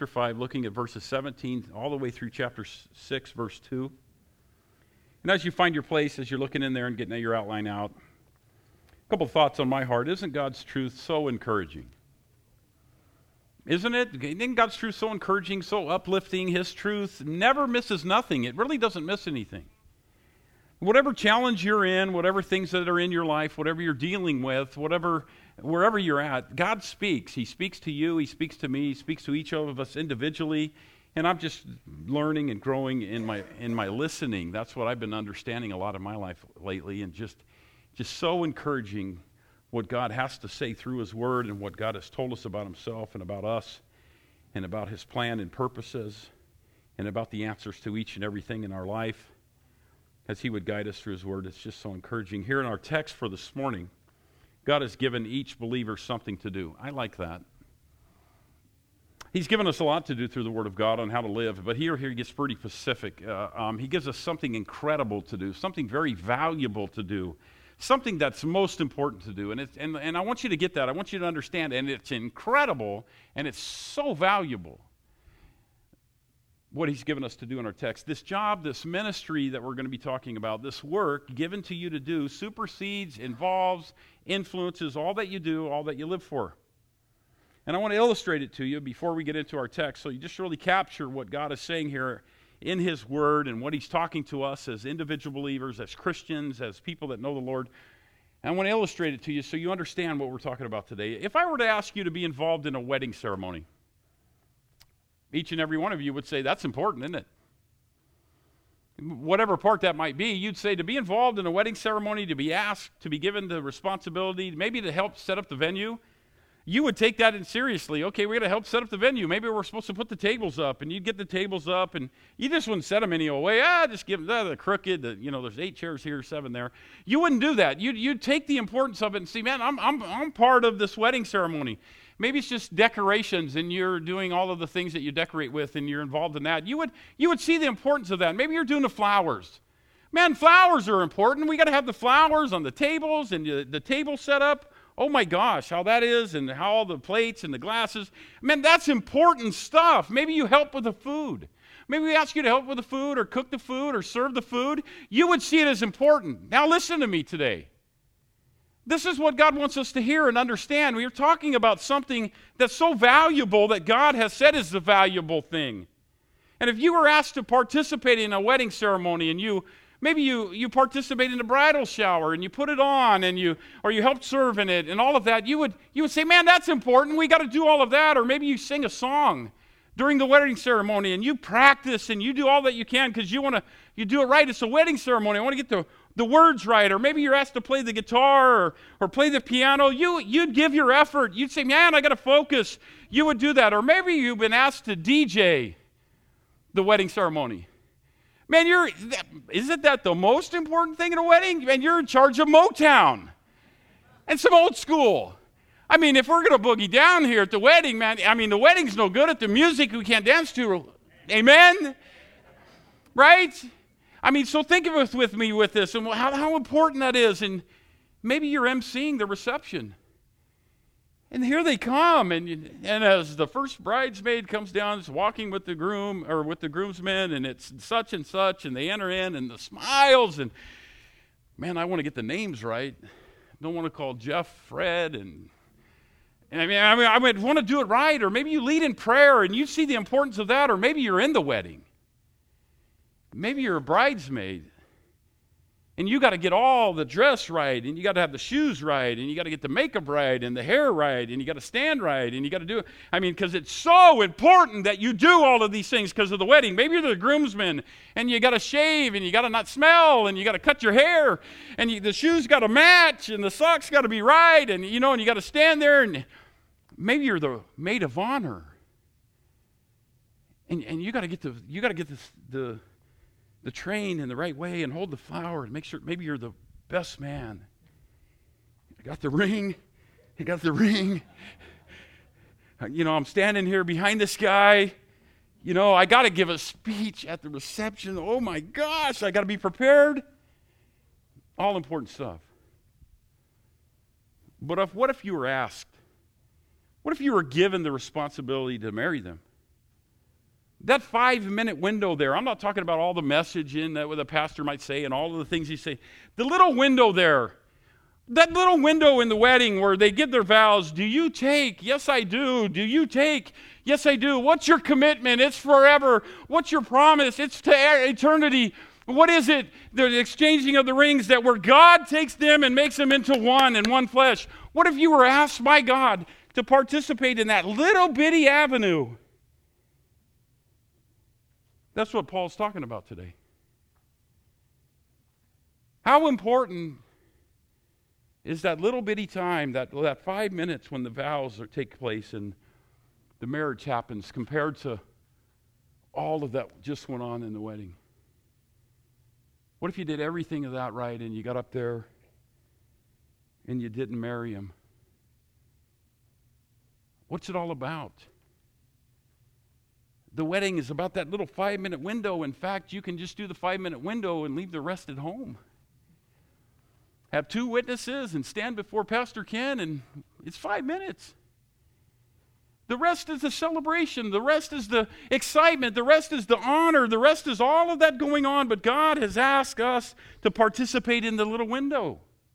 chapter 5, looking at verses 17 all the way through chapter 6, verse 2. And as you find your place, as you're looking in there and getting your outline out, a couple thoughts on my heart. Isn't God's truth so encouraging? Isn't it? Isn't God's truth so encouraging, so uplifting? His truth never misses nothing. It really doesn't miss anything. Whatever challenge you're in, whatever things that are in your life, whatever you're dealing with, wherever you're at, God speaks. He speaks to you. He speaks to me. He speaks to each of us individually. And I'm just learning and growing in my listening. That's what I've been understanding a lot of my life lately, and just so encouraging what God has to say through His Word and what God has told us about Himself and about us and about His plan and purposes and about the answers to each and everything in our life as He would guide us through His Word. It's just so encouraging. Here in our text for this morning, God has given each believer something to do. I like that. He's given us a lot to do through the Word of God on how to live, but here He gets pretty specific. He gives us something incredible to do, something very valuable to do, something that's most important to do. And I want you to get that. I want you to understand, and it's incredible, and it's so valuable, what He's given us to do in our text. This job, this ministry that we're going to be talking about, this work given to you to do supersedes, involves, influences all that you do, all that you live for. And I want to illustrate it to you before we get into our text, so you just really capture what God is saying here in His Word and what He's talking to us as individual believers, as Christians, as people that know the Lord. And I want to illustrate it to you so you understand what we're talking about today. If I were to ask you to be involved in a wedding ceremony, each and every one of you would say, that's important, isn't it? Whatever part that might be, you'd say to be involved in a wedding ceremony, to be asked, to be given the responsibility, maybe to help set up the venue, you would take that in seriously. Okay, we're going to help set up the venue. Maybe we're supposed to put the tables up, and you'd get the tables up, and you just wouldn't set them any old way. Just give them the crooked, there's 8 chairs here, 7 there. You wouldn't do that. You'd take the importance of it and see, man, I'm part of this wedding ceremony. Maybe it's just decorations, and you're doing all of the things that you decorate with, and you're involved in that. You would see the importance of that. Maybe you're doing the flowers. Man, flowers are important. We got to have the flowers on the tables and the table set up. Oh my gosh, how that is, and how all the plates and the glasses. Man, that's important stuff. Maybe you help with the food. Maybe we ask you to help with the food or cook the food or serve the food. You would see it as important. Now listen to me today. This is what God wants us to hear and understand. We are talking about something that's so valuable that God has said is the valuable thing. And if you were asked to participate in a wedding ceremony and maybe you participate in the bridal shower and you put it on or you helped serve in it and all of that, you would say, man, that's important. We got to do all of that. Or maybe you sing a song during the wedding ceremony and you practice and you do all that you can because you do it right. It's a wedding ceremony. I want to get the words right. Or maybe you're asked to play the guitar or play the piano. You'd give your effort. You'd say, man, I got to focus. You would do that. Or maybe you've been asked to DJ the wedding ceremony. Man, isn't that the most important thing in a wedding? Man, you're in charge of Motown and some old school. I mean, if we're going to boogie down here at the wedding, man, the wedding's no good at the music we can't dance to. Amen? Right? So think of it with me with this and how important that is. And maybe you're emceeing the reception. And here they come, and as the first bridesmaid comes down, it's walking with the groom or with the groomsmen, and it's such and such, and they enter in, and the smiles, and man, I want to get the names right. I don't want to call Jeff Fred, and I want to do it right, or maybe you lead in prayer, and you see the importance of that, or maybe you're in the wedding. Maybe you're a bridesmaid. And you got to get all the dress right, and you got to have the shoes right, and you got to get the makeup right, and the hair right, and you got to stand right, and you got to do it. Because it's so important that you do all of these things because of the wedding. Maybe you're the groomsman, and you got to shave, and you got to not smell, and you got to cut your hair, and the shoes got to match, and the socks got to be right, and you got to stand there, and maybe you're the maid of honor, and you got to get the train in the right way and hold the flower and make sure maybe you're the best man. I got the ring. I'm standing here behind this guy. I got to give a speech at the reception. Oh my gosh, I got to be prepared. All important stuff. But what if you were asked? What if you were given the responsibility to marry them? That 5-minute window there, I'm not talking about all the message in that what the pastor might say and all of the things he say. The little window there, that little window in the wedding where they give their vows, do you take? Yes, I do. Do you take? Yes, I do. What's your commitment? It's forever. What's your promise? It's to eternity. What is it? The exchanging of the rings, that where God takes them and makes them into one and one flesh. What if you were asked by God to participate in that little bitty avenue? That's what Paul's talking about today. How important is that little bitty time, that 5 minutes when the vows take place and the marriage happens, compared to all of that just went on in the wedding? What if you did everything of that right and you got up there and you didn't marry him? What's it all about? The wedding is about that little 5-minute window. In fact, you can just do the 5-minute window and leave the rest at home. Have 2 witnesses and stand before Pastor Ken, and it's 5 minutes. The rest is the celebration. The rest is the excitement. The rest is the honor. The rest is all of that going on. But God has asked us to participate in the little window.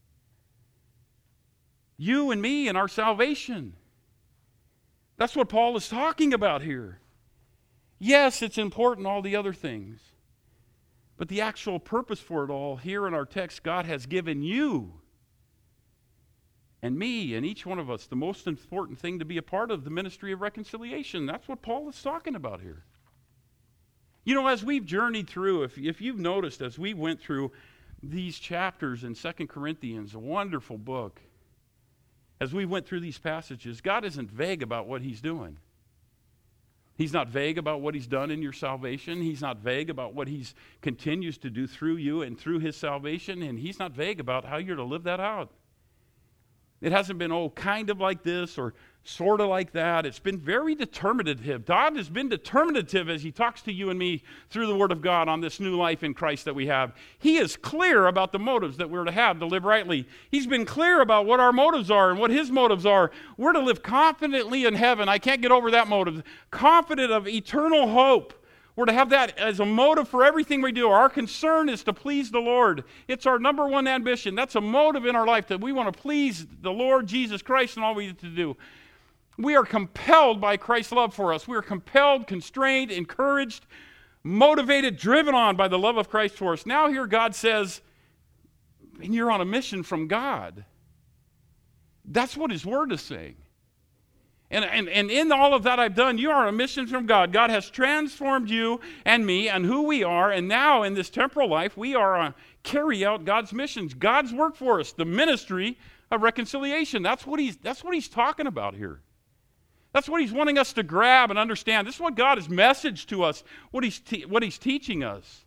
You and me and our salvation. That's what Paul is talking about here. Yes, it's important, all the other things. But the actual purpose for it all, here in our text, God has given you and me and each one of us the most important thing to be a part of, the ministry of reconciliation. That's what Paul is talking about here. You know, as we've journeyed through, if you've noticed, as we went through these chapters in 2 Corinthians, a wonderful book, as we went through these passages, God isn't vague about what he's doing. He's not vague about what he's done in your salvation. He's not vague about what he continues to do through you and through his salvation. And he's not vague about how you're to live that out. It hasn't been, kind of like this or sort of like that. It's been very determinative. God has been determinative as he talks to you and me through the Word of God on this new life in Christ that we have. He is clear about the motives that we're to have to live rightly. He's been clear about what our motives are and what his motives are. We're to live confidently in heaven. I can't get over that motive. Confident of eternal hope. We're to have that as a motive for everything we do. Our concern is to please the Lord. It's our number one ambition. That's a motive in our life, that we want to please the Lord Jesus Christ in all we have to do. We are compelled by Christ's love for us. We are compelled, constrained, encouraged, motivated, driven on by the love of Christ for us. Now here God says, and you're on a mission from God. That's what his word is saying. And in all of that I've done, you are on a mission from God. God has transformed you and me and who we are, and now in this temporal life, we are carry out God's missions, God's work for us, the ministry of reconciliation. That's what he's talking about here. That's what he's wanting us to grab and understand. This is what God has messaged to us, what he's teaching us.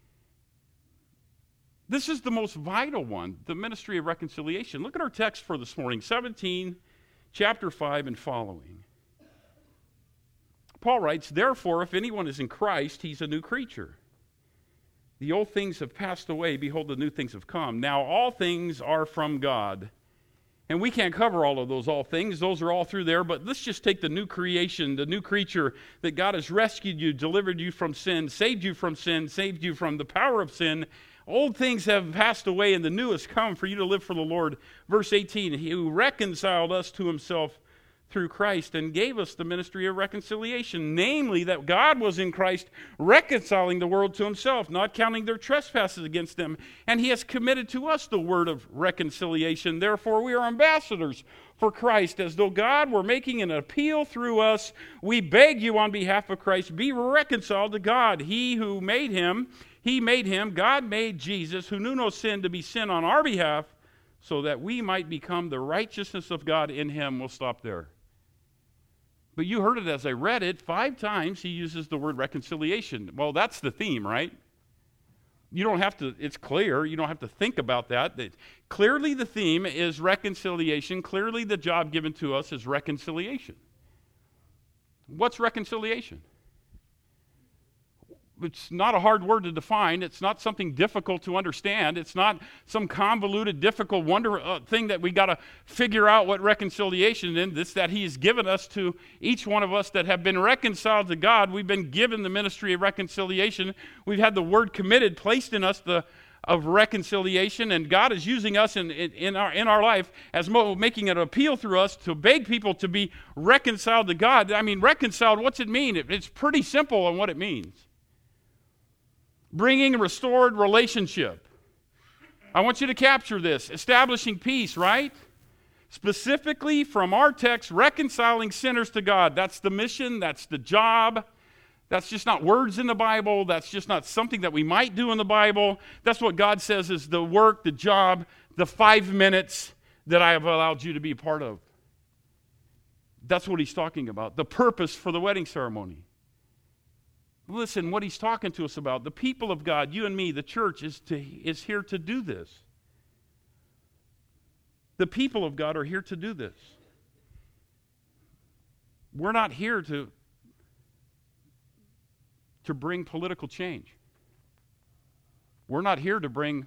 This is the most vital one, the ministry of reconciliation. Look at our text for this morning, 17, chapter 5 and following. Paul writes, "Therefore, if anyone is in Christ, he's a new creature. The old things have passed away. Behold, the new things have come. Now all things are from God." And we can't cover all of those all things. Those are all through there. But let's just take the new creation, the new creature that God has rescued you, delivered you from sin, saved you from sin, saved you from the power of sin. Old things have passed away and the new has come for you to live for the Lord. Verse 18, he who reconciled us to himself through Christ and gave us the ministry of reconciliation, namely that God was in Christ reconciling the world to himself, not counting their trespasses against them. And he has committed to us the word of reconciliation. Therefore we are ambassadors for Christ, as though God were making an appeal through us. We beg you on behalf of Christ, be reconciled to God. He made him, God made Jesus, who knew no sin, to be sin on our behalf, so that we might become the righteousness of God in him. We'll stop there. But you heard it as I read it. 5 times he uses the word reconciliation. Well, that's the theme, right? You don't have to, it's clear, you don't have to think about that. Clearly the theme is reconciliation. Clearly the job given to us is reconciliation. What's reconciliation? It's not a hard word to define. It's not something difficult to understand. It's not some convoluted, difficult thing that we got to figure out what reconciliation is. It's that He has given us to each one of us that have been reconciled to God. We've been given the ministry of reconciliation. We've had the word committed placed in us of reconciliation, and God is using us in our life as making an appeal through us to beg people to be reconciled to God. I mean, reconciled, what's it mean? It's pretty simple on what it means. Bringing a restored relationship. I want you to capture this. Establishing peace, right? Specifically from our text, reconciling sinners to God. That's the mission, that's the job. That's just not words in the Bible. That's just not something that we might do in the Bible. That's what God says is the work, the job, the 5 minutes that I have allowed you to be a part of. That's what He's talking about. The purpose for the wedding ceremony. Listen, what He's talking to us about, the people of God, you and me, the church, is here to do this. The people of God are here to do this. We're not here to bring political change. We're not here to bring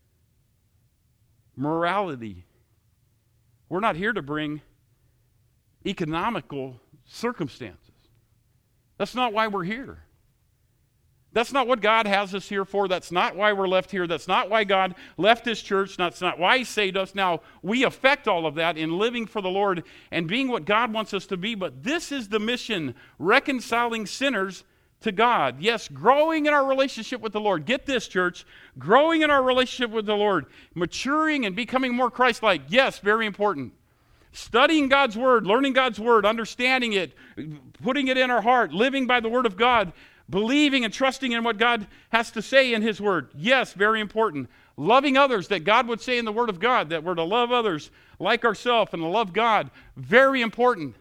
morality. We're not here to bring economical circumstances. That's not why we're here. That's not what God has us here for. That's not why we're left here. That's not why God left His church. That's not why He saved us. Now, we affect all of that in living for the Lord and being what God wants us to be, but this is the mission, reconciling sinners to God. Yes, growing in our relationship with the Lord. Get this, church. Growing in our relationship with the Lord. Maturing and becoming more Christ-like. Yes, very important. Studying God's Word, learning God's Word, understanding it, putting it in our heart, living by the Word of God, believing and trusting in what God has to say in His Word. Yes, very important. Loving others, that God would say in the Word of God, that we're to love others like ourselves and to love God. Very important.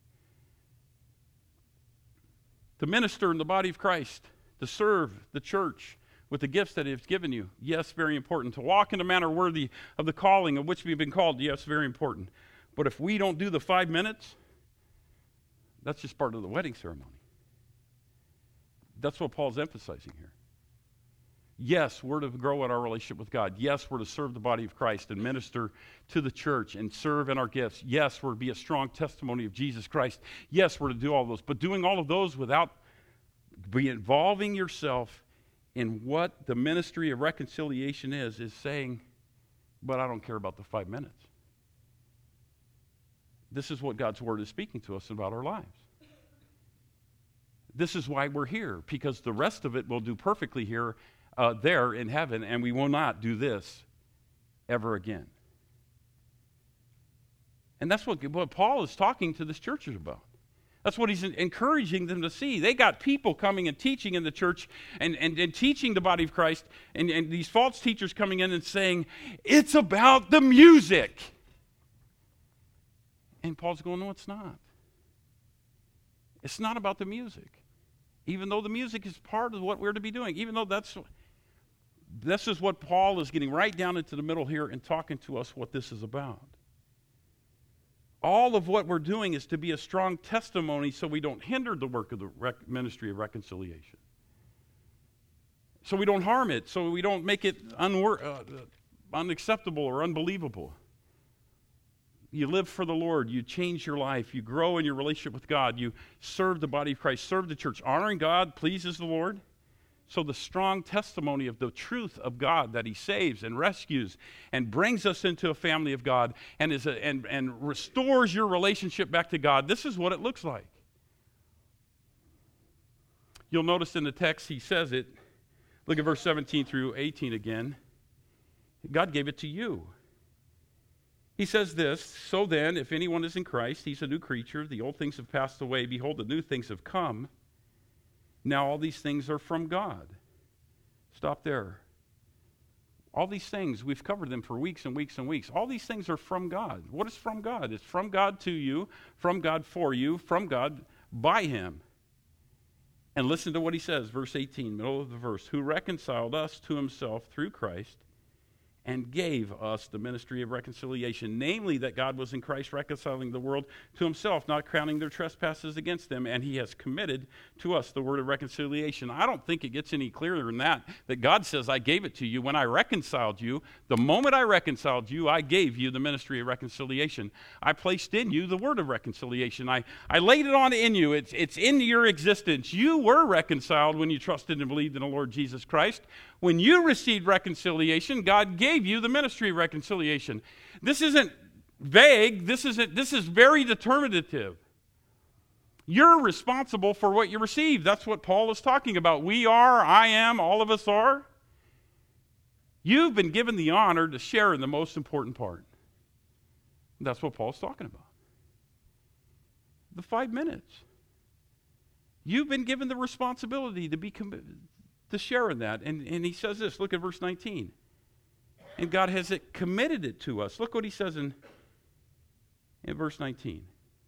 To minister in the body of Christ, to serve the church with the gifts that He has given you. Yes, very important. To walk in a manner worthy of the calling of which we've been called. Yes, very important. But if we don't do the 5 minutes, that's just part of the wedding ceremony. That's what Paul's emphasizing here. Yes, we're to grow in our relationship with God. Yes, we're to serve the body of Christ and minister to the church and serve in our gifts. Yes, we're to be a strong testimony of Jesus Christ. Yes, we're to do all those. But doing all of those without involving yourself in what the ministry of reconciliation is saying, but I don't care about the 5 minutes. This is what God's Word is speaking to us about our lives. This is why we're here, because the rest of it we'll do perfectly here, there in heaven, and we will not do this ever again. And that's what Paul is talking to this church about. That's what he's encouraging them to see. They got people coming and teaching in the church and teaching the body of Christ, and these false teachers coming in and saying, it's about the music. And Paul's going, no, it's not. It's not about the music. Even though the music is part of what we're to be doing. Even though this is what Paul is getting right down into the middle here and talking to us what this is about. All of what we're doing is to be a strong testimony so we don't hinder the work of the ministry of reconciliation. So we don't harm it, so we don't make it unacceptable or unbelievable. You live for the Lord. You change your life. You grow in your relationship with God. You serve the body of Christ. Serve the church. Honoring God pleases the Lord. So the strong testimony of the truth of God that He saves and rescues and brings us into a family of God and restores your relationship back to God. This is what it looks like. You'll notice in the text He says it. Look at verse 17 through 18 again. God gave it to you. He says this, so then, if anyone is in Christ, he's a new creature. The old things have passed away. Behold, the new things have come. Now all these things are from God. Stop there. All these things, we've covered them for weeks and weeks and weeks. All these things are from God. What is from God? It's from God to you, from God for you, from God by Him. And listen to what He says, verse 18, middle of the verse. Who reconciled us to Himself through Christ and gave us the ministry of reconciliation, namely that God was in Christ reconciling the world to himself, not counting their trespasses against them, and he has committed to us the word of reconciliation. I don't think it gets any clearer than that God says, I gave it to you when I reconciled you. The moment I reconciled you, I gave you the ministry of reconciliation. I placed in you the word of reconciliation. I laid it on in you. It's in your existence. You were reconciled when you trusted and believed in the Lord Jesus Christ. When you received reconciliation, God gave you the ministry of reconciliation. This isn't vague. This is very determinative. You're responsible for what you receive. That's what Paul is talking about. We are, I am, all of us are. You've been given the honor to share in the most important part. That's what Paul's talking about. The 5 minutes. You've been given the responsibility to be committed, to share in that. And he says this, look at verse 19. And God has committed it to us. Look what he says in verse 19.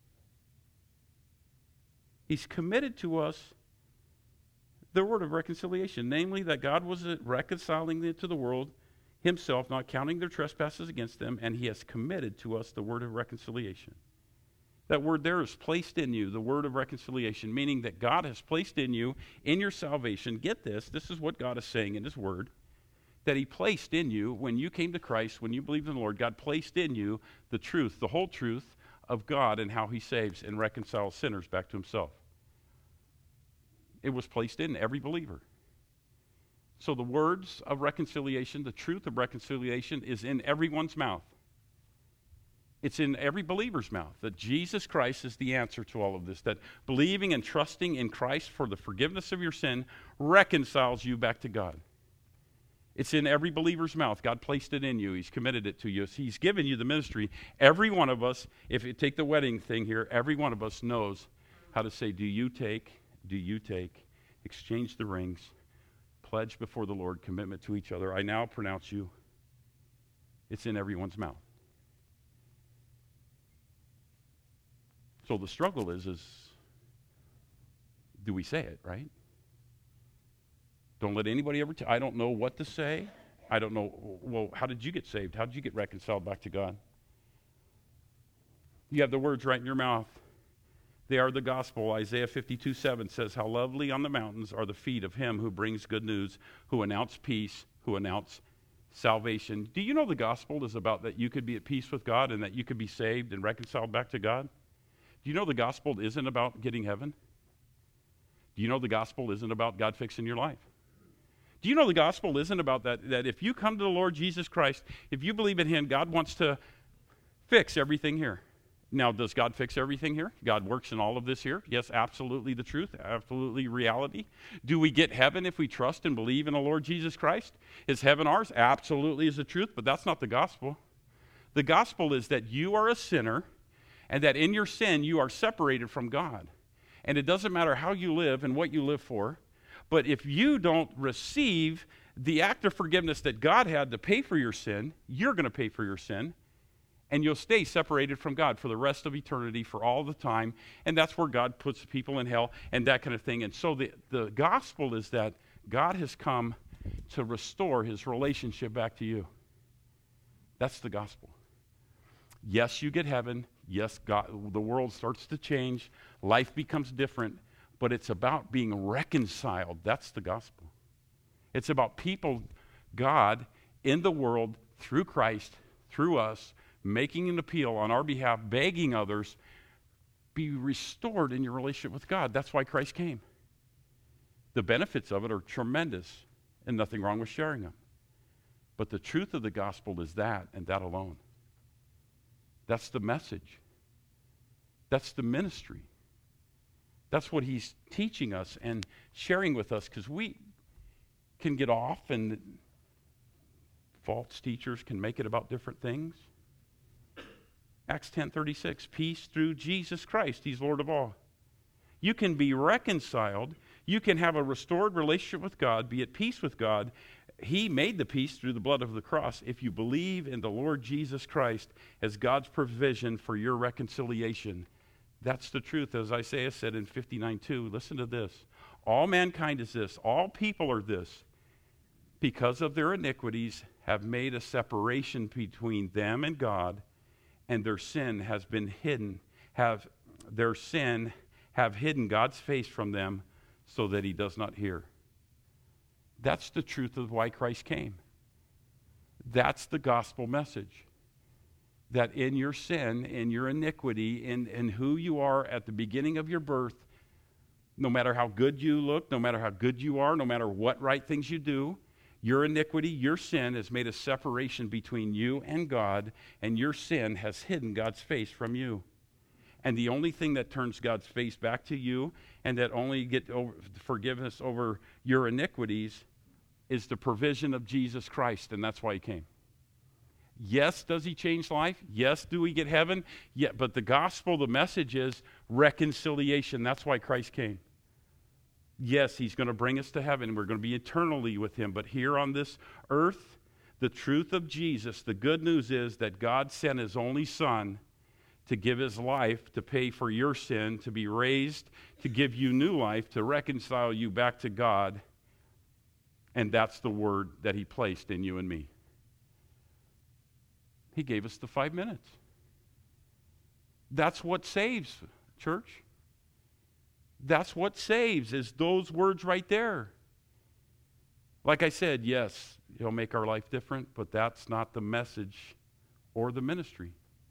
He's committed to us the word of reconciliation, namely that God was reconciling it to the world himself, not counting their trespasses against them, and he has committed to us the word of reconciliation. That word there is placed in you, the word of reconciliation, meaning that God has placed in you, in your salvation. Get this is what God is saying in his word, that he placed in you when you came to Christ, when you believed in the Lord. God placed in you the truth, the whole truth of God and how he saves and reconciles sinners back to himself. It was placed in every believer. So the words of reconciliation, the truth of reconciliation is in everyone's mouth. It's in every believer's mouth that Jesus Christ is the answer to all of this, that believing and trusting in Christ for the forgiveness of your sin reconciles you back to God. It's in every believer's mouth. God placed it in you. He's committed it to you. He's given you the ministry. Every one of us, if you take the wedding thing here, every one of us knows how to say, do you take, exchange the rings, pledge before the Lord, commitment to each other. I now pronounce you. It's in everyone's mouth. So the struggle is do we say it, right? Don't let anybody ever I don't know what to say. I don't know, well, how did you get saved? How did you get reconciled back to God? You have the words right in your mouth. They are the gospel. Isaiah 52:7 says, how lovely on the mountains are the feet of him who brings good news, who announce peace, who announce salvation. Do you know the gospel is about that you could be at peace with God and that you could be saved and reconciled back to God? Do you know the gospel isn't about getting heaven? Do you know the gospel isn't about God fixing your life? Do you know the gospel isn't about that if you come to the Lord Jesus Christ, if you believe in him, God wants to fix everything here. Now, does God fix everything here? God works in all of this here? Yes, absolutely the truth, absolutely reality. Do we get heaven if we trust and believe in the Lord Jesus Christ? Is heaven ours? Absolutely is the truth, but that's not the gospel. The gospel is that you are a sinner and that in your sin you are separated from God. And it doesn't matter how you live and what you live for, but if you don't receive the act of forgiveness that God had to pay for your sin, you're going to pay for your sin, and you'll stay separated from God for the rest of eternity, for all the time, and that's where God puts people in hell and that kind of thing. And so the gospel is that God has come to restore his relationship back to you. That's the gospel. Yes, you get heaven. Yes, God, the world starts to change. Life becomes different. But it's about being reconciled. That's the gospel. It's about people, God, in the world, through Christ, through us, making an appeal on our behalf, begging others, be restored in your relationship with God. That's why Christ came. The benefits of it are tremendous, and nothing wrong with sharing them. But the truth of the gospel is that, and that alone. That's the message. That's the ministry. That's what he's teaching us and sharing with us, because we can get off and false teachers can make it about different things. Acts 10:36, peace through Jesus Christ. He's Lord of all. You can be reconciled. You can have a restored relationship with God, be at peace with God. He made the peace through the blood of the cross if you believe in the Lord Jesus Christ as God's provision for your reconciliation. That's the truth, as Isaiah said in 59:2. Listen to this. All mankind is this. All people are this. Because of their iniquities have made a separation between them and God, and their sin has been hidden, have hidden God's face from them so that he does not hear. That's the truth of why Christ came. That's the gospel message. That in your sin, in your iniquity, in who you are at the beginning of your birth, no matter how good you look, no matter how good you are, no matter what right things you do, your iniquity, your sin has made a separation between you and God, and your sin has hidden God's face from you. And the only thing that turns God's face back to you and that only get forgiveness over your iniquities is the provision of Jesus Christ, and that's why he came. Yes, does he change life? Yes, do we get heaven? Yeah, but the gospel, the message is reconciliation. That's why Christ came. Yes, he's going to bring us to heaven. We're going to be eternally with him. But here on this earth, the truth of Jesus, the good news is that God sent his only son to give his life, to pay for your sin, to be raised, to give you new life, to reconcile you back to God. And that's the word that he placed in you and me. He gave us the 5 minutes. That's what saves, church. That's what saves, is those words right there. Like I said, yes, he'll make our life different, but that's not the message or the ministry.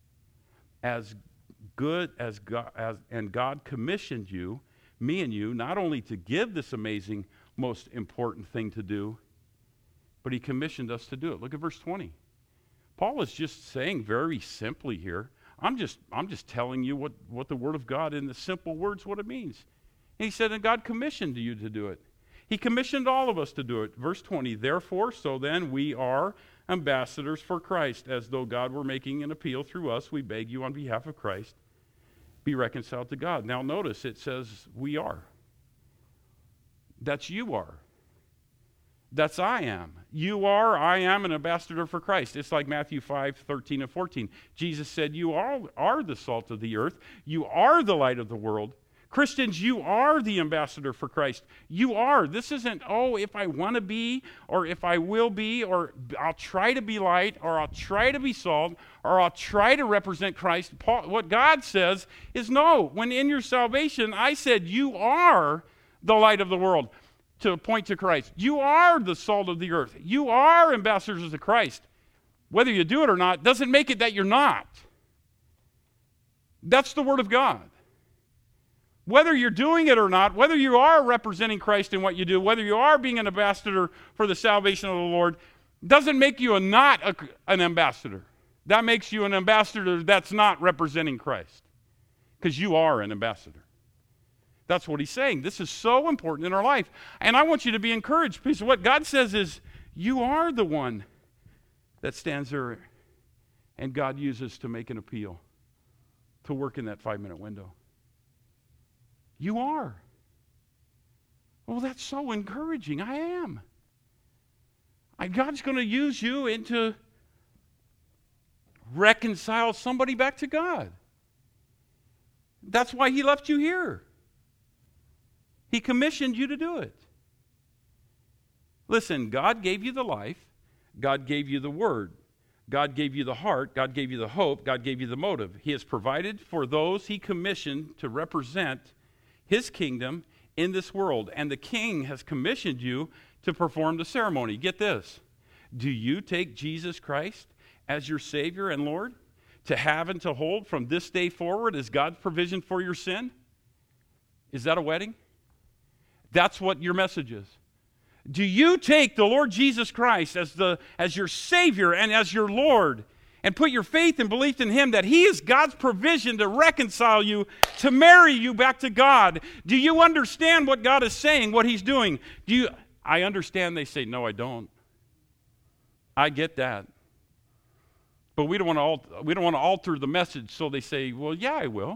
As good as God commissioned you, me and you, not only to give this amazing, most important thing to do, but he commissioned us to do it. Look at verse 20. Paul is just saying very simply here, I'm just telling you what the Word of God in the simple words, what it means. And he said, and God commissioned you to do it. He commissioned all of us to do it. Verse 20, therefore, so then we are ambassadors for Christ, as though God were making an appeal through us. We beg you on behalf of Christ, be reconciled to God. Now notice it says we are. That's you are. That's I am. You are, I am an ambassador for Christ. It's like Matthew 5:13 and 14. Jesus said, you all are the salt of the earth. You are the light of the world. Christians, you are the ambassador for Christ. You are. This isn't, if I want to be, or if I will be, or I'll try to be light, or I'll try to be salt, or I'll try to represent Christ. What God says is no. When in your salvation, I said you are the light of the world. To point to Christ. You are the salt of the earth. You are ambassadors of Christ. Whether you do it or not doesn't make it that you're not. That's the Word of God. Whether you're doing it or not, whether you are representing Christ in what you do, whether you are being an ambassador for the salvation of the Lord, doesn't make you an ambassador. That makes you an ambassador that's not representing Christ. Because you are an ambassador. That's what he's saying. This is so important in our life. And I want you to be encouraged, because what God says is, you are the one that stands there and God uses to make an appeal, to work in that 5-minute window. You are. Well, that's so encouraging. I am. God's going to use you to reconcile somebody back to God. That's why he left you here. He commissioned you to do it. Listen, God gave you the life. God gave you the word. God gave you the heart. God gave you the hope. God gave you the motive. He has provided for those he commissioned to represent his kingdom in this world. And the king has commissioned you to perform the ceremony. Get this. Do you take Jesus Christ as your Savior and Lord? To have and to hold from this day forward as God's provision for your sin? Is that a wedding? That's what your message is. Do you take the Lord Jesus Christ as your Savior and as your Lord, and put your faith and belief in him that he is God's provision to reconcile you, to marry you back to God? Do you understand what God is saying, what he's doing? I understand they say, no, I don't. I get that. But we don't want to alter the message, so they say, well, yeah, I will.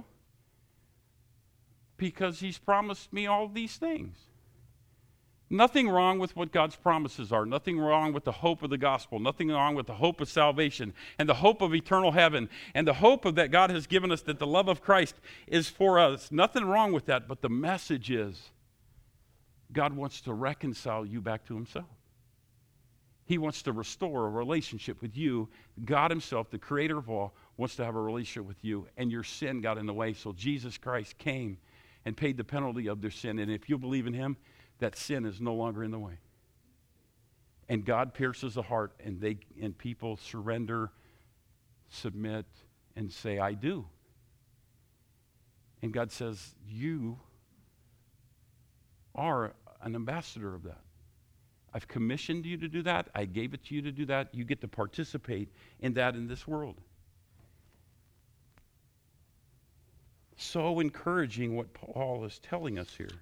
Because he's promised me all these things. Nothing wrong with what God's promises are. Nothing wrong with the hope of the gospel. Nothing wrong with the hope of salvation and the hope of eternal heaven and the hope of that God has given us, that the love of Christ is for us. Nothing wrong with that, but the message is God wants to reconcile you back to himself. He wants to restore a relationship with you. God himself, the creator of all, wants to have a relationship with you, and your sin got in the way. So Jesus Christ came and paid the penalty of their sin. And if you believe in him, that sin is no longer in the way. And God pierces the heart, and people surrender, submit, and say, I do. And God says, you are an ambassador of that. I've commissioned you to do that. I gave it to you to do that. You get to participate in that in this world. So encouraging what Paul is telling us here.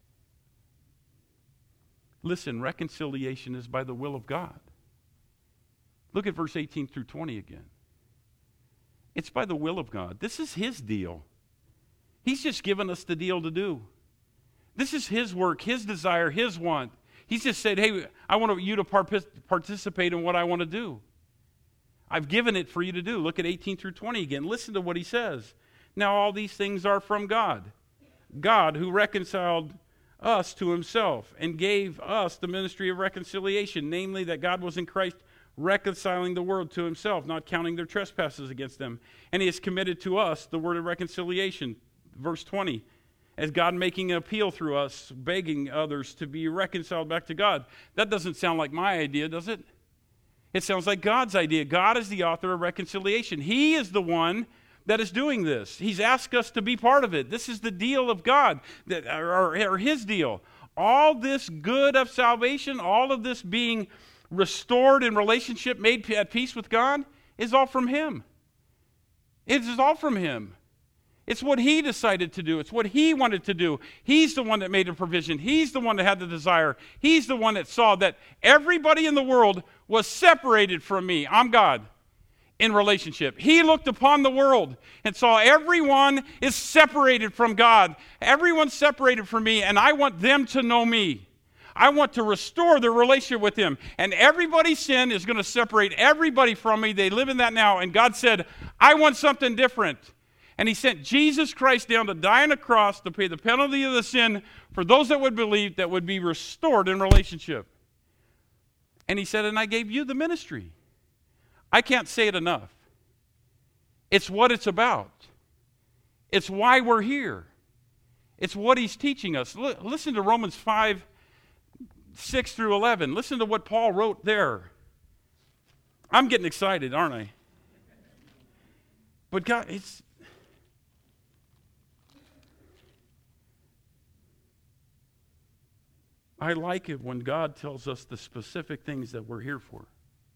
Listen, reconciliation is by the will of God. Look at verse 18 through 20 again. It's by the will of God. This is his deal. He's just given us the deal to do. This is his work, his desire, his want. He's just said, hey, I want you to participate in what I want to do. I've given it for you to do. Look at 18 through 20 again. Listen to what he says. Now all these things are from God. God who reconciled us to himself and gave us the ministry of reconciliation, namely that God was in Christ reconciling the world to himself, not counting their trespasses against them. And he has committed to us the word of reconciliation. Verse 20, as God making an appeal through us, begging others to be reconciled back to God. That doesn't sound like my idea, does it? It sounds like God's idea. God is the author of reconciliation. He is the one that is doing this. He's asked us to be part of it. This is the deal of God, or his deal. All this good of salvation, all of this being restored in relationship, made at peace with God, is all from him. It is all from him. It's what he decided to do. It's what he wanted to do. He's the one that made the provision. He's the one that had the desire. He's the one that saw that everybody in the world was separated from me. I'm God. In relationship. He looked upon the world and saw everyone is separated from God. Everyone's separated from me, and I want them to know me. I want to restore their relationship with him. And everybody's sin is going to separate everybody from me. They live in that now. And God said, I want something different. And he sent Jesus Christ down to die on a cross to pay the penalty of the sin for those that would believe, that would be restored in relationship. And he said, and I gave you the ministry. I can't say it enough. It's what it's about. It's why we're here. It's what he's teaching us. Listen to Romans 5, 6 through 11. Listen to what Paul wrote there. I'm getting excited, aren't I? But God, I like it when God tells us the specific things that we're here for.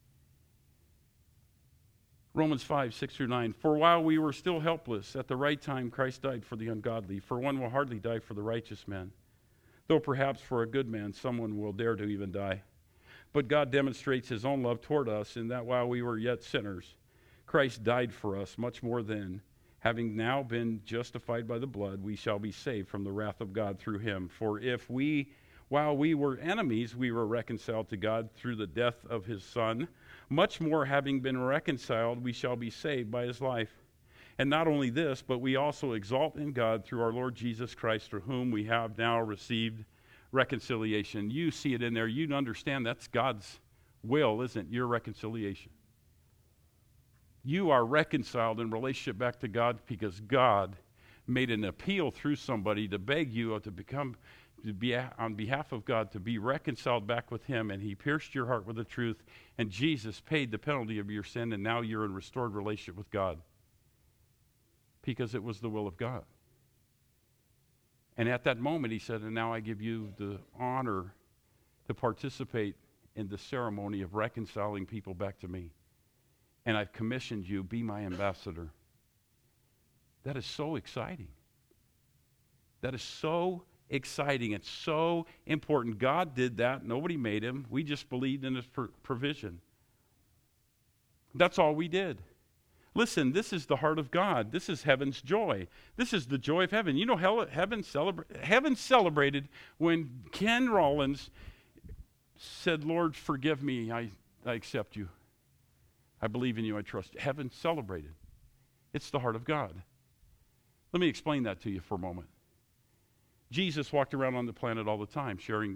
Romans 5, 6 through 9. For while we were still helpless, at the right time Christ died for the ungodly. For one will hardly die for the righteous man, though perhaps for a good man someone will dare to even die. But God demonstrates his own love toward us in that while we were yet sinners, Christ died for us. Much more then, having now been justified by the blood, we shall be saved from the wrath of God through him. For if while we were enemies, we were reconciled to God through the death of his Son, much more, having been reconciled, we shall be saved by his life. And not only this, but we also exalt in God through our Lord Jesus Christ, through whom we have now received reconciliation. You see it in there. You understand that's God's will, isn't it? Your reconciliation. You are reconciled in relationship back to God because God made an appeal through somebody to beg you to be on behalf of God to be reconciled back with him, and he pierced your heart with the truth, and Jesus paid the penalty of your sin, and now you're in restored relationship with God because it was the will of God. And at that moment he said, and now I give you the honor to participate in the ceremony of reconciling people back to me, and I've commissioned you, be my ambassador. That is so exciting. That is so exciting. It's so important. God did that. Nobody made him. We just believed in his provision. That's all we did. Listen, this is the heart of God. This is heaven's joy. This is the joy of heaven. You know, heaven celebrated when Ken Rollins said, Lord, forgive me. I accept you. I believe in you. I trust you. Heaven celebrated. It's the heart of God. Let me explain that to you for a moment. Jesus walked around on the planet all the time, sharing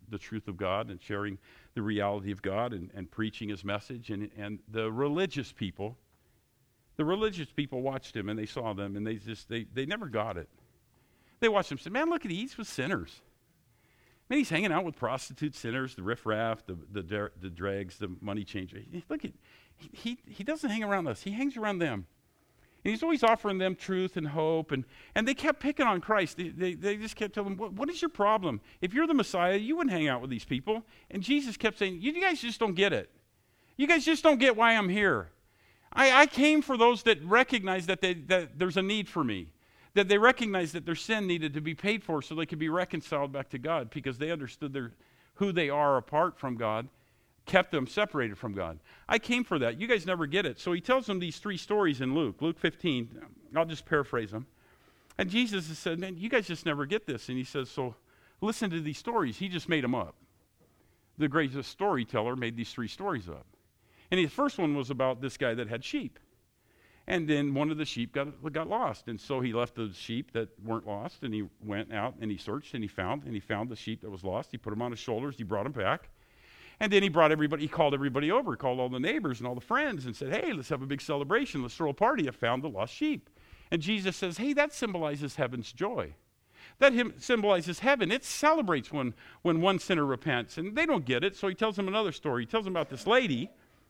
the truth of God and sharing the reality of God and preaching his message. And the religious people watched him and they saw them and they never got it. They watched him and said, man, look at he's with sinners. Man, he's hanging out with prostitutes, sinners, the riffraff, the dregs, the money changer. Look at he doesn't hang around us. He hangs around them. And he's always offering them truth and hope. And they kept picking on Christ. They just kept telling him, what is your problem? If you're the Messiah, you wouldn't hang out with these people. And Jesus kept saying, you guys just don't get it. You guys just don't get why I'm here. I came for those that recognize that there's a need for me. That they recognize that their sin needed to be paid for so they could be reconciled back to God because they understood who they are apart from God, kept them separated from God. I came for that. You guys never get it. So he tells them these 3 stories in Luke 15. I'll just paraphrase them. And Jesus has said, man, you guys just never get this. And he says, so listen to these stories. He just made them up. The greatest storyteller made these 3 stories up. And the first one was about this guy that had sheep. And then one of the sheep got lost. And so he left the sheep that weren't lost, and he went out and he searched and he found the sheep that was lost. He put them on his shoulders. He brought them back. And then he called everybody over, called all the neighbors and all the friends and said, hey, let's have a big celebration. Let's throw a party. I found the lost sheep. And Jesus says, hey, that symbolizes heaven's joy. That symbolizes heaven. It celebrates when one sinner repents. And they don't get it, so he tells them another story. He tells them about this lady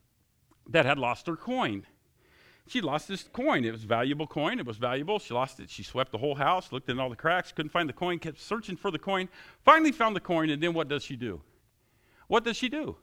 that had lost her coin. She lost this coin. It was a valuable coin. It was valuable. She lost it. She swept the whole house, looked in all the cracks, couldn't find the coin, kept searching for the coin, finally found the coin, and then what does she do? What does she do?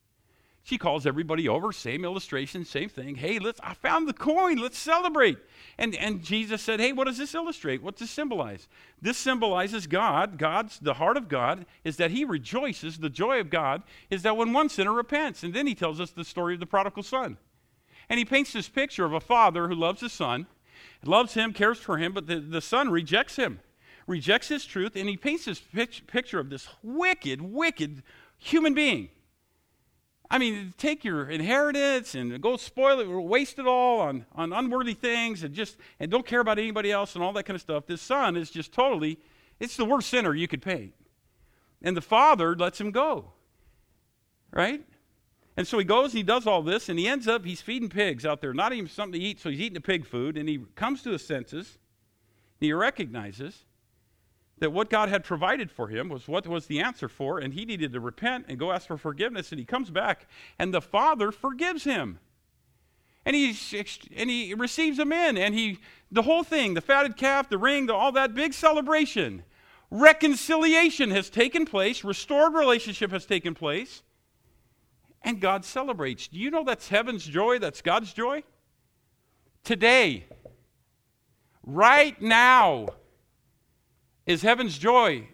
She calls everybody over, same illustration, same thing. Hey, I found the coin. Let's celebrate. And Jesus said, hey, what does this illustrate? What does this symbolize? This symbolizes God. The heart of God is that he rejoices. The joy of God is that when one sinner repents. And then he tells us the story of the prodigal son. And he paints this picture of a father who loves his son, loves him, cares for him, but the son rejects him, rejects his truth, and he paints this picture of this wicked, wicked human being. I mean, take your inheritance and go spoil it, waste it all on unworthy things and don't care about anybody else and all that kind of stuff. This son is just totally, it's the worst sinner you could paint. And the father lets him go, right? And so he goes, he does all this, and he ends up, he's feeding pigs out there, not even something to eat, so he's eating the pig food, and he comes to his senses, and he recognizes that what God had provided for him was what was the answer for, and he needed to repent and go ask for forgiveness, and he comes back, and the Father forgives him. And he receives him in, and the whole thing, the fatted calf, the ring, all that big celebration, reconciliation has taken place, restored relationship has taken place, and God celebrates. Do you know that's heaven's joy? That's God's joy? Today, right now, is heaven's joy.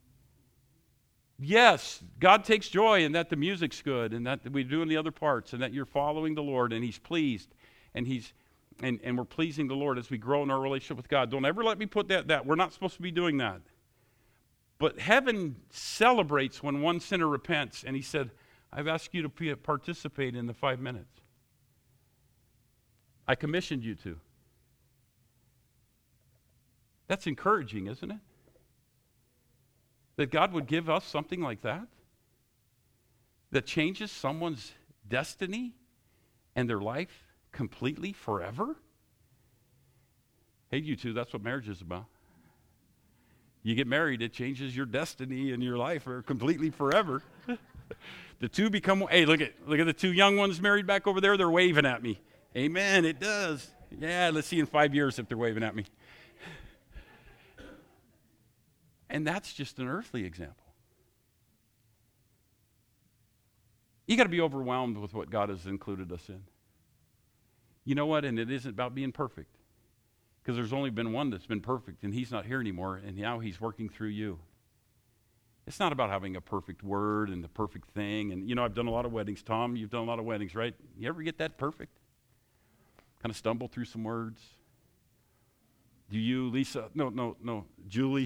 Yes, God takes joy in that the music's good and that we're doing the other parts and that you're following the Lord and he's pleased and we're pleasing the Lord as we grow in our relationship with God. Don't ever let me put that. We're not supposed to be doing that. But heaven celebrates when one sinner repents, and he said, I've asked you to participate in the 5 minutes. I commissioned you to. That's encouraging, isn't it? That God would give us something like that changes someone's destiny and their life completely forever. Hey, you two, that's what marriage is about. You get married, it changes your destiny and your life completely forever. The two become, hey, look at the 2 young ones married back over there. They're waving at me. Amen, it does. Yeah, let's see in 5 years if they're waving at me. And that's just an earthly example. You got to be overwhelmed with what God has included us in. You know what? And it isn't about being perfect. Because there's only been one that's been perfect, and he's not here anymore, and now he's working through you. It's not about having a perfect word and the perfect thing. And, I've done a lot of weddings. Tom, you've done a lot of weddings, right? You ever get that perfect? Kind of stumble through some words? Do you, Lisa? No, Julie.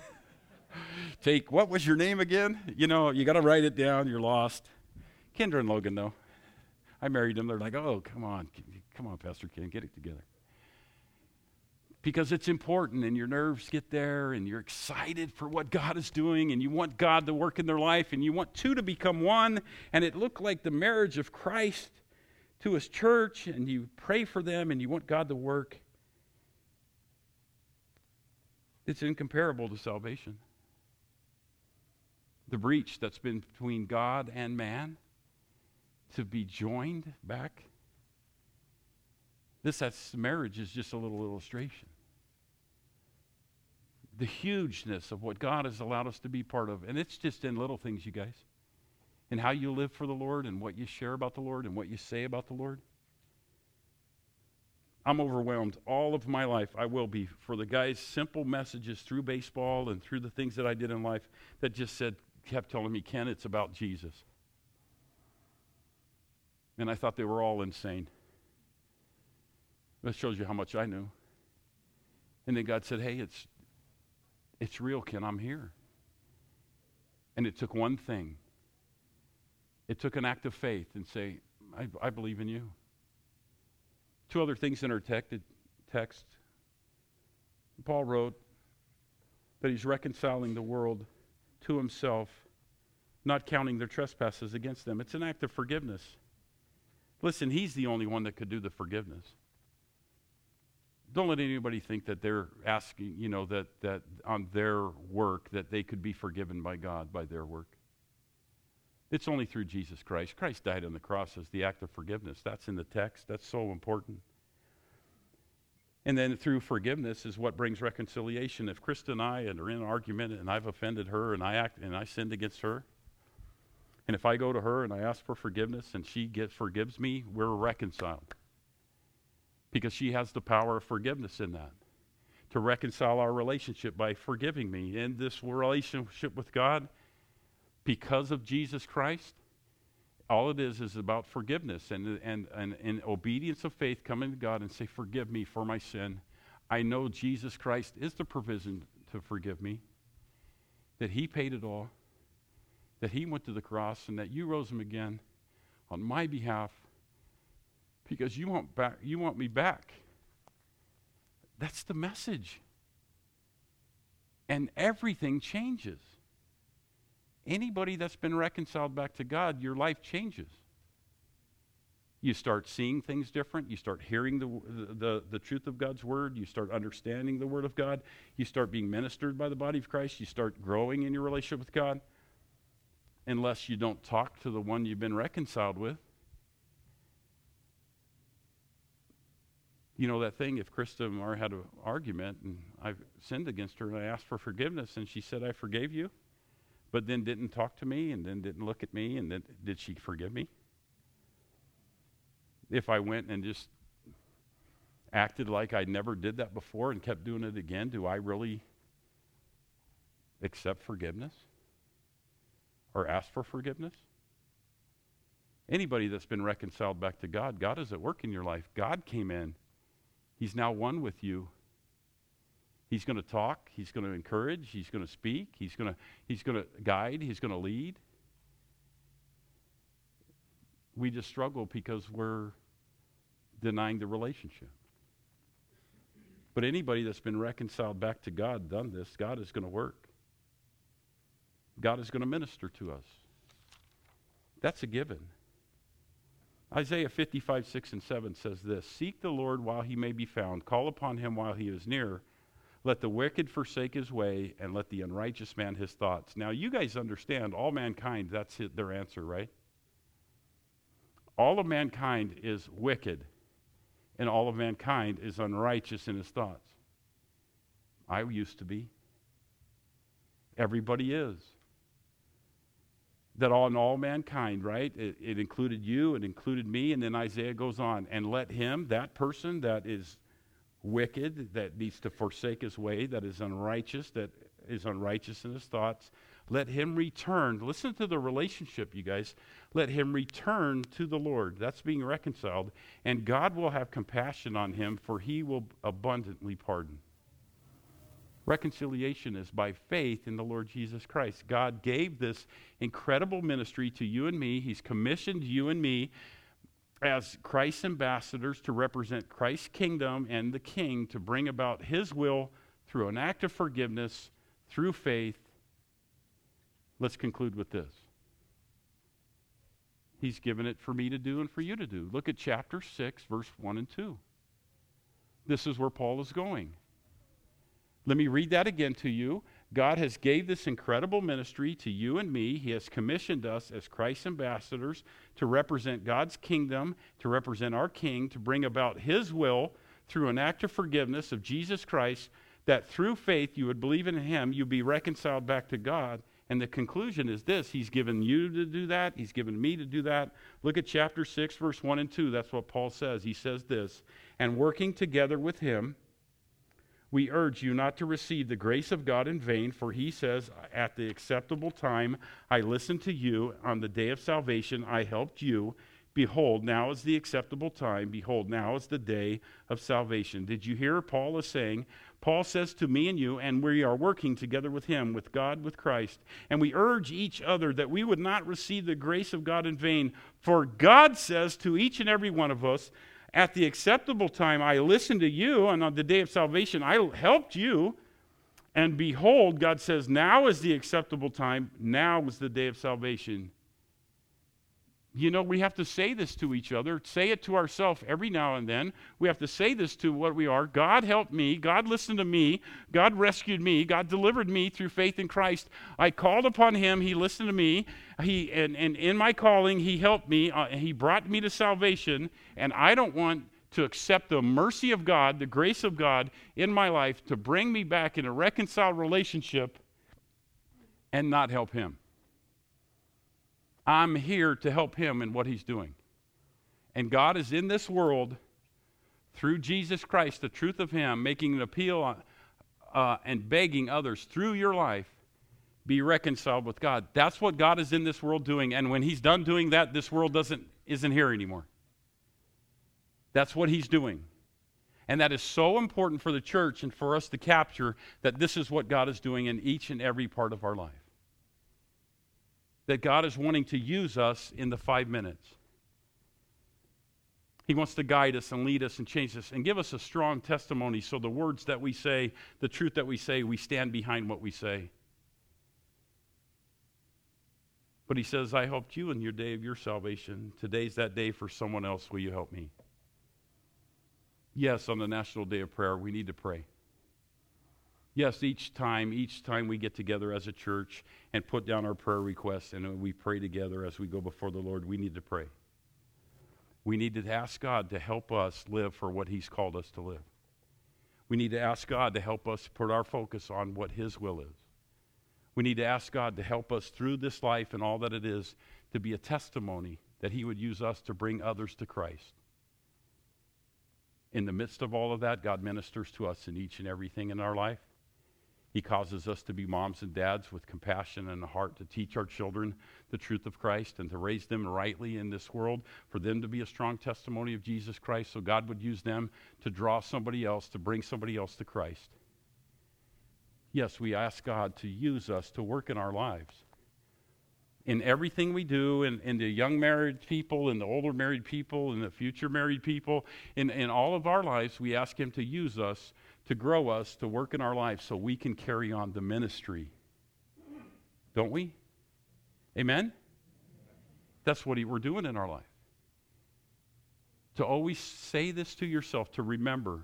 What was your name again? You got to write it down. You're lost. Kendra and Logan, though. I married them. They're like, oh, come on, Pastor Ken, get it together. because it's important and your nerves get there and you're excited for what God is doing and you want God to work in their life and you want two to become one, and it looked like the marriage of Christ to his church, and you pray for them and you want God to work. It's incomparable to salvation. The breach that's been between God and man to be joined back. This marriage is just a little illustration. The hugeness of what God has allowed us to be part of. And it's just in little things, you guys. And how you live for the Lord and what you share about the Lord and what you say about the Lord. I'm overwhelmed all of my life. I will be for the guys' simple messages through baseball and through the things that I did in life that just kept telling me, Ken, it's about Jesus. And I thought they were all insane. That shows you how much I knew. And then God said, hey, it's real, Ken, I'm here. And it took one thing. It took an act of faith and say, I believe in you. Two other things in our text. Paul wrote that he's reconciling the world to himself, not counting their trespasses against them. It's an act of forgiveness. Listen, he's the only one that could do the forgiveness. Don't let anybody think that they're asking, that on their work that they could be forgiven by God by their work. It's only through Jesus Christ. Christ died on the cross as the act of forgiveness. That's in the text. That's so important. And then through forgiveness is what brings reconciliation. If Krista and I are in an argument and I've offended her and I sinned against her, and if I go to her and I ask for forgiveness and she forgives me, we're reconciled. Because she has the power of forgiveness in that. To reconcile our relationship by forgiving me. In this relationship with God, because of Jesus Christ, all it is about forgiveness and in obedience of faith, coming to God and say, forgive me for my sin. I know Jesus Christ is the provision to forgive me, that he paid it all, that he went to the cross, and that you rose him again on my behalf because you want me back. That's the message. And everything changes. Anybody that's been reconciled back to God, your life changes. You start seeing things different. You start hearing the truth of God's word. You start understanding the word of God. You start being ministered by the body of Christ. You start growing in your relationship with God. Unless you don't talk to the one you've been reconciled with. You know that thing, if Krista and I had an argument and I've sinned against her and I asked for forgiveness and she said, I forgave you, but then didn't talk to me and then didn't look at me, and then did she forgive me? If I went and just acted like I never did that before and kept doing it again, do I really accept forgiveness or ask for forgiveness? Anybody that's been reconciled back to God, God is at work in your life. God came in. He's now one with you. He's going to talk. He's going to encourage. He's going to speak. He's going to guide. He's going to lead. We just struggle because we're denying the relationship. But anybody that's been reconciled back to God, done this, God is going to work. God is going to minister to us. That's a given. Isaiah 55, 6 and 7 says this, seek the Lord while he may be found. Call upon him while he is near. Let the wicked forsake his way, and let the unrighteous man his thoughts. Now, you guys understand, all mankind, that's their answer, right? All of mankind is wicked, and all of mankind is unrighteous in his thoughts. I used to be. Everybody is. That all mankind, right? It included you, it included me, and then Isaiah goes on, and let him, that person that is wicked, that needs to forsake his way, that is unrighteous in his thoughts, let him return. Listen to the relationship, you guys. Let him return to the Lord. That's being reconciled, and God will have compassion on him, for he will abundantly pardon. Reconciliation is by faith in the Lord Jesus Christ. God gave this incredible ministry to you and me. He's commissioned you and me as Christ's ambassadors to represent Christ's kingdom and the King to bring about his will through an act of forgiveness, through faith. Let's conclude with this. He's given it for me to do and for you to do. Look at chapter 6, verse 1 and 2. This is where Paul is going. Let me read that again to you. God has gave this incredible ministry to you and me. He has commissioned us as Christ's ambassadors to represent God's kingdom, to represent our King, to bring about his will through an act of forgiveness of Jesus Christ, that through faith you would believe in him, you be reconciled back to God. And the conclusion is this: he's given you to do that. He's given me to do that. Look at chapter 6, verse 1 and 2. That's what Paul says. He says this: and working together with him, we urge you not to receive the grace of God in vain, for he says, at the acceptable time I listened to you. On the day of salvation I helped you. Behold, now is the acceptable time. Behold, now is the day of salvation. Did you hear Paul is saying? Paul says to me and you, and we are working together with him, with God, with Christ, and we urge each other that we would not receive the grace of God in vain. For God says to each and every one of us, at the acceptable time I listened to you, and on the day of salvation I helped you. And behold, God says, now is the acceptable time. Now is the day of salvation. You know, we have to say this to each other, say it to ourselves every now and then. We have to say this to what we are. God helped me. God listened to me. God rescued me. God delivered me through faith in Christ. I called upon him. He listened to me. And in my calling, he helped me. He brought me to salvation. And I don't want to accept the mercy of God, the grace of God in my life to bring me back in a reconciled relationship and not help him. I'm here to help him in what he's doing. And God is in this world through Jesus Christ, the truth of him, making an appeal and begging others through your life, be reconciled with God. That's what God is in this world doing. And when he's done doing that, this world isn't here anymore. That's what he's doing. And that is so important for the church and for us to capture that this is what God is doing in each and every part of our life. That God is wanting to use us in the 5 minutes. He wants to guide us and lead us and change us and give us a strong testimony so the words that we say, the truth that we say, we stand behind what we say. But he says, I helped you in your day of your salvation. Today's that day for someone else. Will you help me? Yes, on the National Day of Prayer, we need to pray. Yes, each time we get together as a church and put down our prayer requests and we pray together as we go before the Lord, we need to pray. We need to ask God to help us live for what he's called us to live. We need to ask God to help us put our focus on what his will is. We need to ask God to help us through this life and all that it is to be a testimony that he would use us to bring others to Christ. In the midst of all of that, God ministers to us in each and everything in our life. He causes us to be moms and dads with compassion and a heart to teach our children the truth of Christ and to raise them rightly in this world, for them to be a strong testimony of Jesus Christ, so God would use them to draw somebody else, to bring somebody else to Christ. Yes, we ask God to use us to work in our lives. In everything we do, in the young married people, in the older married people, in the future married people, in all of our lives, we ask him to use us, to grow us, to work in our lives so we can carry on the ministry. Don't we? Amen? That's what we're doing in our life. To always say this to yourself, to remember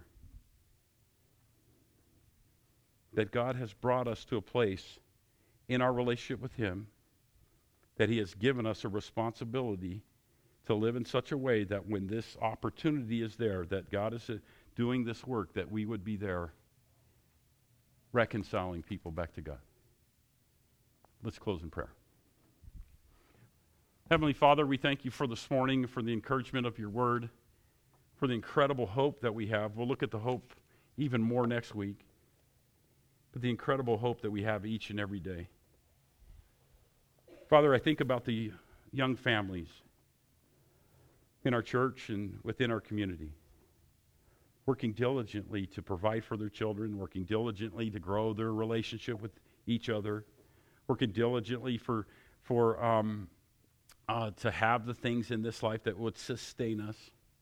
that God has brought us to a place in our relationship with him that he has given us a responsibility to live in such a way that when this opportunity is there, that God is doing this work, that we would be there reconciling people back to God. Let's close in prayer. Heavenly Father, we thank you for this morning, for the encouragement of your word, for the incredible hope that we have. We'll look at the hope even more next week, but the incredible hope that we have each and every day. Father, I think about the young families in our church and within our community, working diligently to provide for their children, working diligently to grow their relationship with each other, working diligently for to have the things in this life that would sustain us.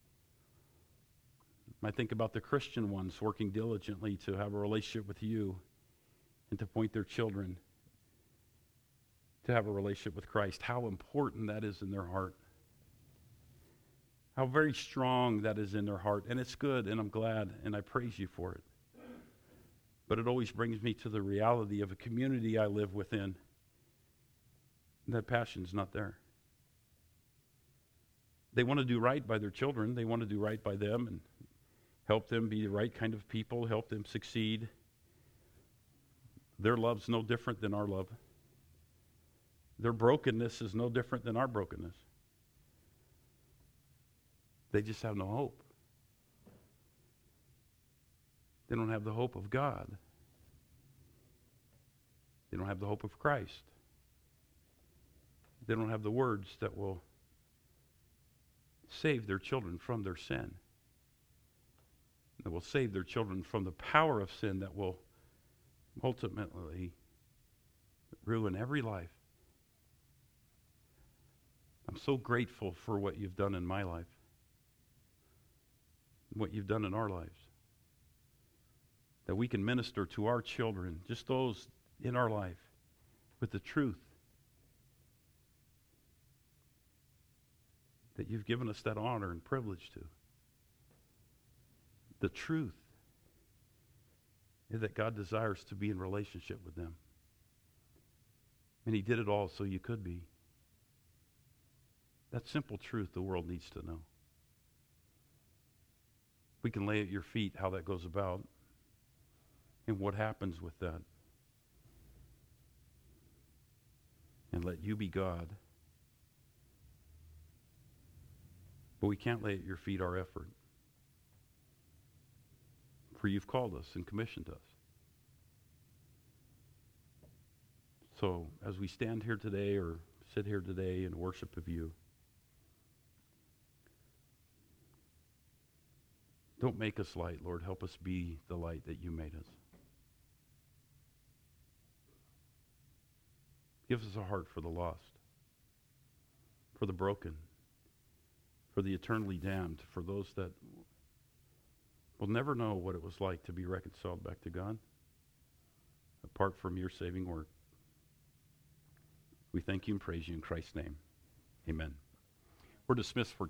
I think about the Christian ones working diligently to have a relationship with you and to point their children to have a relationship with Christ. How important that is in their heart. How very strong that is in their heart. And it's good, and I'm glad, and I praise you for it. But it always brings me to the reality of a community I live within. That passion's not there. They want to do right by their children. They want to do right by them and help them be the right kind of people, help them succeed. Their love's no different than our love. Their brokenness is no different than our brokenness. They just have no hope. They don't have the hope of God. They don't have the hope of Christ. They don't have the words that will save their children from their sin. That will save their children from the power of sin that will ultimately ruin every life. I'm so grateful for what you've done in my life, what you've done in our lives, that we can minister to our children, just those in our life, with the truth that you've given us that honor and privilege to. The truth is that God desires to be in relationship with them. And he did it all so you could be. That simple truth the world needs to know. We can lay at your feet how that goes about and what happens with that. And let you be God. But we can't lay at your feet our effort. For you've called us and commissioned us. So as we stand here today or sit here today in worship of you, don't make us light, Lord. Help us be the light that you made us. Give us a heart for the lost, for the broken, for the eternally damned, for those that will never know what it was like to be reconciled back to God apart from your saving work. We thank you and praise you in Christ's name. Amen. We're dismissed for